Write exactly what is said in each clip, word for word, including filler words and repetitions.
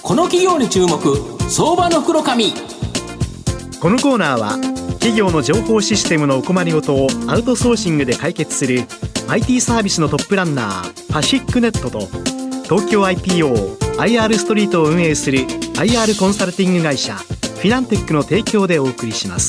この企業に注目、相場の福の神。 このコーナーは企業の情報システムのお困りごとをアウトソーシングで解決する アイティー サービスのトップランナーパシックネットと、東京 アイピーオー アイアール ストリートを運営する アイアール コンサルティング会社フィナンテックの提供でお送りします。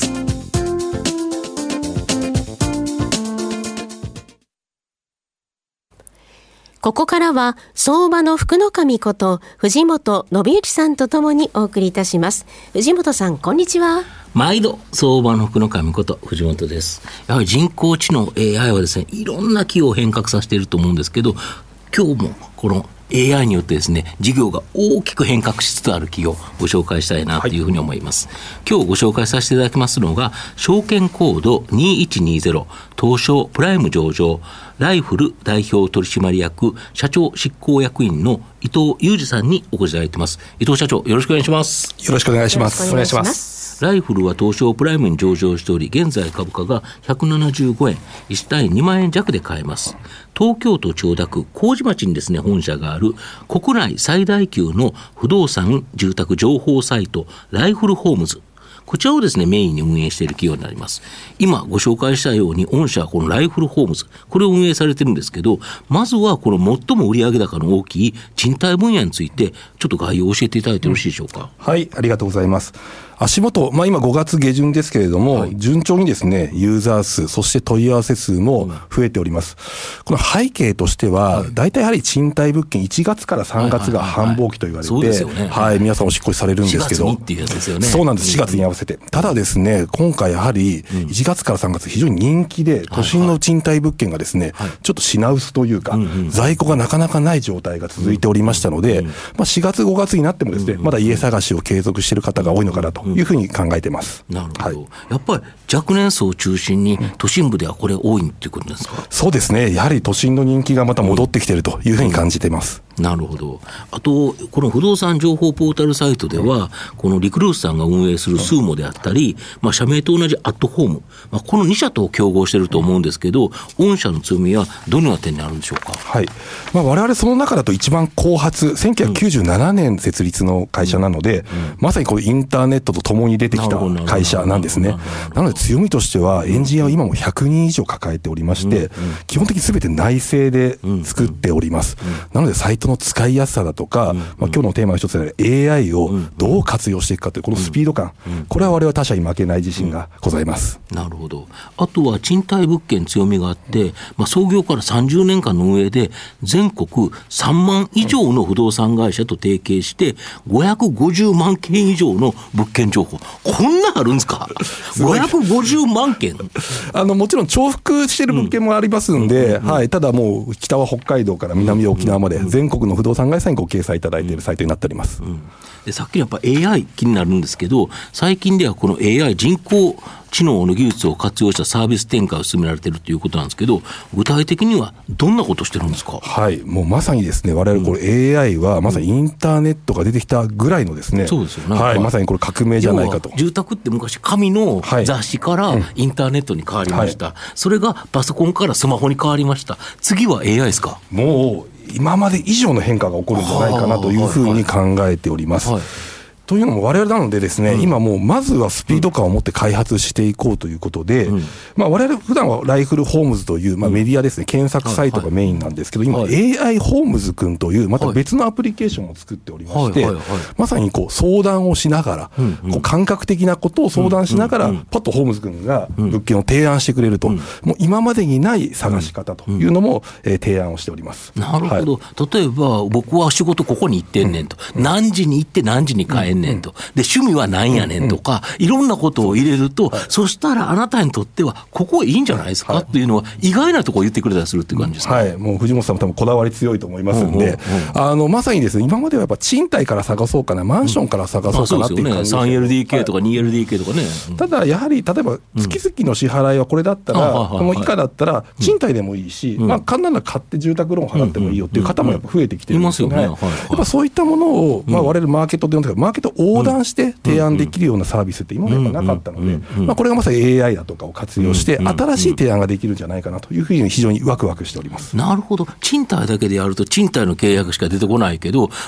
ここからは相場の福の神こと藤本信之さんとともにお送りいたします。藤本さん、こんにちは。 毎度相場の福の神こと藤本です。やはり人工知能 エーアイ はですね、いろんな企業を変革させていると思うんですけど、今日もこの エーアイ によってですね、事業が大きく変革しつつある企業をご紹介したいなというふうに思います、はい、今日ご紹介させていただきますのが、証券コードにいちにゼロ東証プライム上場ライフル代表取締役社長執行役員の伊藤裕二さんにお越しいただいています。伊藤社長、よろしくお願いします。 よろしくお願いします。 お願いします。 ライフルは東証プライムに上場しており、現在株価がひゃくななじゅうごえん、いち単位にまんえん弱で買えます。東京都千代田区麹町にですね、本社がある国内最大級の不動産住宅情報サイトライフルホームズ、こちらをですねメインに運営している企業になります。今ご紹介したように、御社はこのライフルホームズ、これを運営されてるんですけど、まずはこの最も売上高の大きい賃貸分野についてちょっと概要を教えていただいてよろしいでしょうか。 はい、ありがとうございます。足元、まあ、今ごがつ下旬ですけれども、はい、順調にですね、ユーザー数、そして問い合わせ数も増えております。うん、この背景としては、大体やはり賃貸物件いちがつからさんがつが繁忙期と言われて、はい、皆さんお引っ越しされるんですけど、 しがつにっていうやつですよね。 そうなんです、しがつに合わせて。ただですね、今回やはりいちがつからさんがつ非常に人気で、都心の賃貸物件がですね、はいはい、ちょっと品薄というか、うんうん、在庫がなかなかない状態が続いておりましたので、うんうん、まあ、しがつごがつになってもですね、まだ家探しを継続している方が多いのかなというふうに考えてます。 なるほど、はい、やっぱり若年層を中心に都心部ではこれ多いっていうことですか。 そうですね、やはり都心の人気がまた戻ってきているというふうに感じています。 なるほど。あとこの不動産情報ポータルサイトでは、このリクルートさんが運営するスーモであったり、まあ、社名と同じアットホーム、まあ、このに社と競合していると思うんですけど、御社の強みはどのような点にあるんでしょうか。 はい、まあ、我々その中だと一番後発、せんきゅうひゃくきゅうじゅうななねん設立の会社なので、うんうん、まさにこのインターネットとともに出てきた会社なんですね。なので強みとしては、エンジニアは今もひゃくにん以上抱えておりまして、うんうん、基本的に全て内製で作っております。うんうん、なのでサイトの使いやすさだとか、うん、まあ、今日のテーマの一つである エーアイ をどう活用していくかというこのスピード感、うんうん、これは我々は他社に負けない自信がございます。 うん、なるほど。あとは賃貸物件強みがあって、まあ、創業からさんじゅうねんかんの運営で全国さんまん以上の不動産会社と提携してごひゃくごじゅうまんけん以上の物件情報、こんなあるんですか。ごひゃくごじゅうまんけんあのもちろん重複している物件もありますんで、はい、ただもう北は北海道から南は沖縄まで全国の不動産会社にご掲載いただいているサイトになっております。うんうん、 でさっきのやっぱ エーアイ 気になるんですけど、最近ではこの エーアイ 人工知能の技術を活用したサービス展開を進められているということなんですけど、具体的にはどんなことをしてるんですか。 はい、もうまさにですね、我々これ エーアイ はまさにインターネットが出てきたぐらいのですね、 そうですよね、 はい、まさにこれ革命じゃないかと。 住宅って昔紙の雑誌からインターネットに変わりました、はい、それがパソコンからスマホに変わりました。次は エーアイ ですか。 もう今まで以上の変化が起こるんじゃないかなというふうに考えております。はいはい、というのも我々なのでですね、うん、今もうまずはスピード感を持って開発していこうということで、うん、まあ、我々普段はライフルホームズという、まあ、メディアですね、検索サイトがメインなんですけど、今 エーアイ ホームズくんというまた別のアプリケーションを作っておりまして、まさにこう相談をしながら、うんうん、こう感覚的なことを相談しながら、うんうん、パッとホームズくんが物件を提案してくれると、うん、もう今までにない探し方というのも、うん、えー、提案をしております。 なるほど、はい、例えば僕は仕事ここに行ってんねんと、うん、何時に行って何時に帰んねんと、で趣味は何やねんとか、うん、いろんなことを入れると、はい、そしたらあなたにとってはここいいんじゃないですか、はい、っていうのは意外なところを言ってくれたりするっていう感じですか。 はい、もう藤本さんも多分こだわり強いと思いますんで、うんうんうん、あのまさにですね、今まではやっぱ賃貸から探そうかな、マンションから探そうかなっていう感じです、ね、うん、 さんエルディーケー とか にエルディーケー とかね、 はい、ただやはり例えば月々の支払いはこれだったら、うん、この以下だったら賃貸でもいいし、うん、まあ、簡単な買って住宅ローン払ってもいいよっていう方もやっぱ増えてきてるんですよね。やっぱそういったものを、まあ、我々マーケットでマーケット横断して提案できるようなサービスって今までやっぱなかったので、まあ、これがまさに エーアイ だとかを活用して新しい提案ができるんじゃないかなというふうに非常にワクワクしております。 なるほど。賃貸だけでやると賃貸の契約しか出てこないけど、え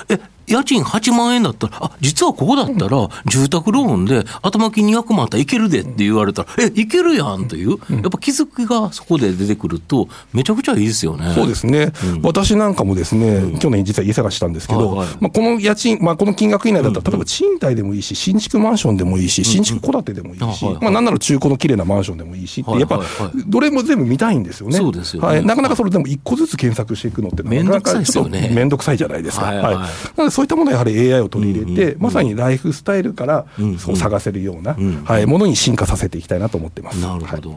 家賃はちまんえんだったら、あ、実はここだったら住宅ローンで頭金にひゃくまんあったらいけるでって言われたら、え、いけるやんという、やっぱ気づきがそこで出てくるとめちゃくちゃいいですよね。 そうですね、うん、私なんかもですね、うん、去年実は家探したんですけど、はいはい、まあ、この家賃、まあ、この金額以内だったら、例えば賃貸でもいいし、新築マンションでもいいし、新築戸建てでもいいし、まあ、なんなら中古の綺麗なマンションでもいいしって、やっぱどれも全部見たいんですよね。 そうですよね、 はい、なかなかそれでもいっこずつ検索していくのってなかなかちょっと面倒くさいじゃないですか。はいはいはい、なのでそういったものはやはり エーアイ を取り入れて、うんうん、まさにライフスタイルからそう探せるような、うんうん、はい、ものに進化させていきたいなと思ってます。 なるほど、はい、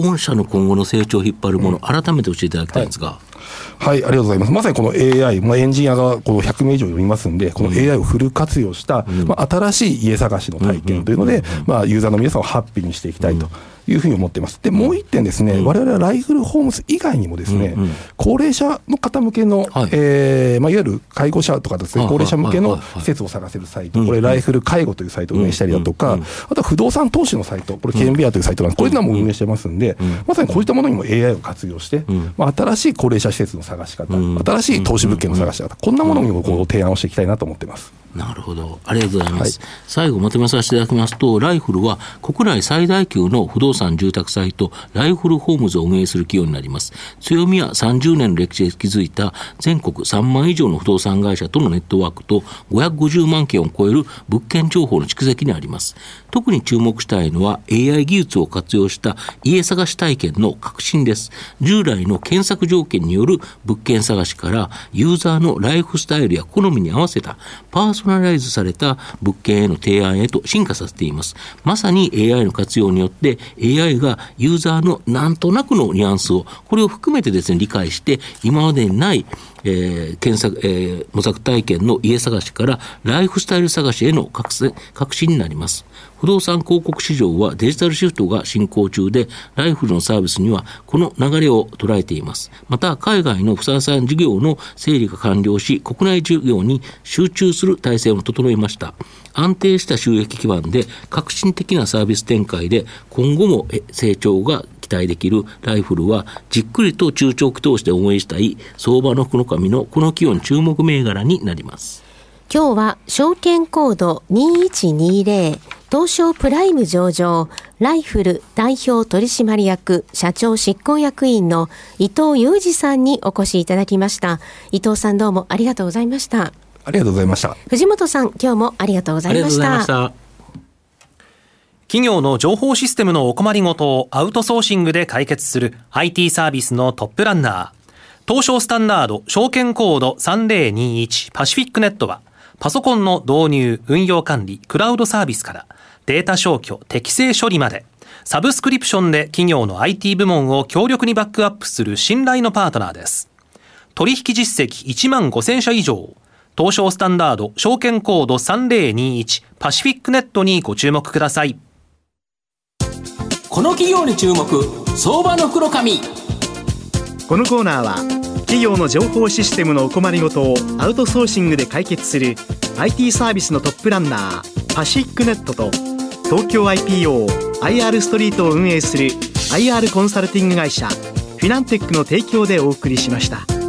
御社の今後の成長を引っ張るもの、うん、改めて教えていただきたいんですが。 はい、はい、ありがとうございます。まさにこの エーアイ、まあ、エンジニアがこのひゃくめい以上いますんで、この エーアイ をフル活用した、うん、まあ、新しい家探しの体験というので、まあ、ユーザーの皆さんをハッピーにしていきたいというふうに思っています。で、もう一点ですね、うん、我々はライフルホームズ以外にもですね、うんうん、高齢者の方向けの、はい、えーまあ、いわゆる介護者とかですね、高齢者向けの施設を探せるサイト、これライフル介護というサイトを運営したりだとか、あとは不動産投資のサイト、これケンビアというサイトなんです。これらも運営してますんで、まさにこういったものにも エーアイ を活用して、まあ、新しい高齢者施設の探し方、新しい投資物件の探し方、こんなものにもこう提案をしていきたいなと思っています。 なるほど、ありがとうございます、はい、最後まとめさせていただきますと、ライフルは国内最大級の不動産住宅サイトライフルホームズを運営する企業になります。強みはさんじゅうねんの歴史で築いた全国さんまん以上の不動産会社とのネットワークとごひゃくごじゅうまんけんを超える物件情報の蓄積にあります。特に注目したいのは エーアイ 技術を活用した家探し体験の革新です。従来の検索条件による物件探しからユーザーのライフスタイルや好みに合わせたパーソナライズされた物件への提案へと進化させています。まさに エーアイ の活用によって エーアイ がユーザーのなんとなくのニュアンスをこれを含めてですね理解して今までにないえー、検索、えー、模索体験の家探しからライフスタイル探しへの革新になります。不動産広告市場はデジタルシフトが進行中で、ライフルのサービスにはこの流れを捉えています。また海外の不動産事業の整理が完了し、国内事業に集中する体制を整えました。安定した収益基盤で革新的なサービス展開で今後も成長が期待できるライフルは、じっくりと中長期投資で応援したい相場の福の神のこの企業の注目銘柄になります。 今日は証券コードにいちにゼロ東証プライム上場ライフル代表取締役社長執行役員の伊藤裕二さんにお越しいただきました。伊藤さん、どうもありがとうございました。 ありがとうございました。 藤本さん、今日もありがとうございました。ありがとうございました。 企業の情報システムのお困りごとをアウトソーシングで解決する アイティー サービスのトップランナー、東証スタンダード証券コードさんぜろにいちパシフィックネットは、パソコンの導入、運用管理、クラウドサービスからデータ消去、適正処理まで、サブスクリプションで企業の アイティー 部門を強力にバックアップする信頼のパートナーです。取引実績いちまんごせんしゃ以上、東証スタンダード証券コードさんぜろにいちパシフィックネットにご注目ください。 この企業に注目、相場の福の神。 このコーナーは企業の情報システムのお困りごとをアウトソーシングで解決する アイティー サービスのトップランナーパシフィックネットと、東京 アイピーオー アイアール ストリートを運営する アイアール コンサルティング会社フィナンテックの提供でお送りしました。